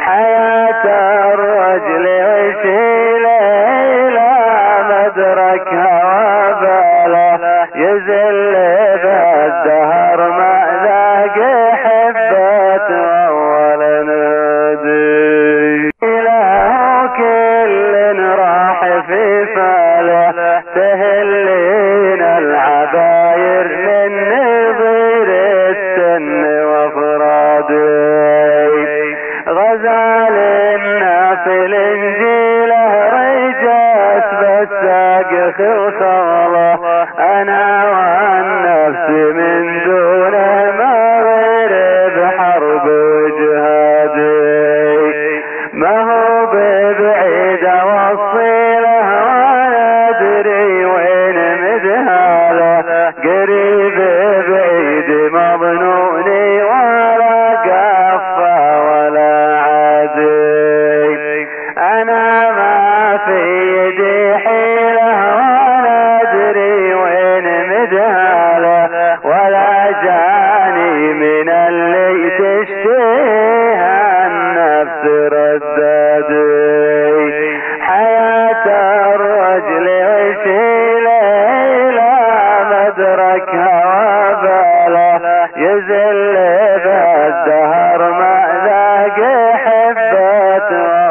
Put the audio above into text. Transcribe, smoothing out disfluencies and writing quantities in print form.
حياة الرجل يشيله إلى مدركها وباله يزل بالدهر ما ذاق حبة أول نادي له كل راح في فاله تهلين العباير من نظير السن وفراده غزال الناس الانجيله رجس بالساق خصاله انا والنفس من دونه ما غير بحرب جهادي ما هو ببعيد اوصيله ولا ادري وين مذهاله قريب بعيد مظنوني ولا قفه ولا عادي انا ما في يدي حيله ولا ادري وين مذهاله ولا جاني من اللي تشتهيها النفس ردادي حياة الرجل يشيله إلى مدركها وباله يزل بالدهر ما ذاق حبة